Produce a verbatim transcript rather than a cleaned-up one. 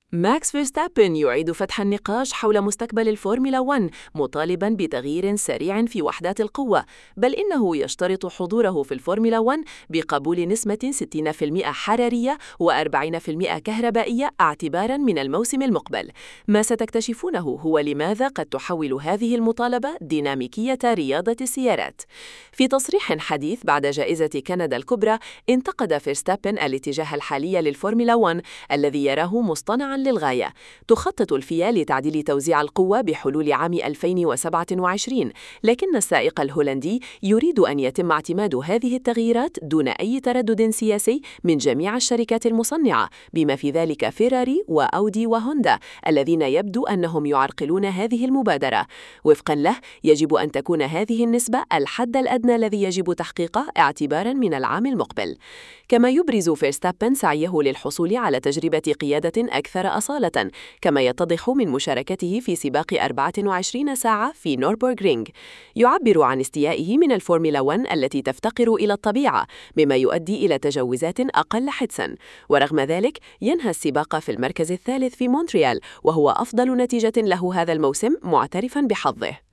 ماكس فيرستابن يعيد فتح النقاش حول مستقبل الفورمولا واحد مطالباً بتغيير سريع في وحدات القوة، بل إنه يشترط حضوره في الفورمولا واحد بقبول نسبة ستين بالمئة حرارية وأربعين بالمئة كهربائية اعتباراً من الموسم المقبل. ما ستكتشفونه هو لماذا قد تحول هذه المطالبة ديناميكية رياضة السيارات. في تصريح حديث بعد جائزة كندا الكبرى، انتقد فيرستابن الاتجاه الحالي للفورمولا واحد الذي يراه مصطنعاً للغاية. تخطط الفيا لتعديل توزيع القوة بحلول عام ألفين وسبعة وعشرين، لكن السائق الهولندي يريد أن يتم اعتماد هذه التغييرات دون أي تردد سياسي من جميع الشركات المصنعة، بما في ذلك فيراري وأودي وهوندا، الذين يبدو أنهم يعرقلون هذه المبادرة. وفقاً له، يجب أن تكون هذه النسبة الحد الأدنى الذي يجب تحقيقه اعتباراً من العام المقبل. كما يبرز فيرستابن سعيه للحصول على تجربة قيادة أكثر أصالة، كما يتضح من مشاركته في سباق أربعة وعشرين ساعة في نوربورغرينغ. يعبر عن استيائه من الفورمولا واحد التي تفتقر إلى الطبيعة، مما يؤدي إلى تجاوزات أقل حدساً. ورغم ذلك، ينهى السباق في المركز الثالث في مونتريال، وهو أفضل نتيجة له هذا الموسم، معترفاً بحظه.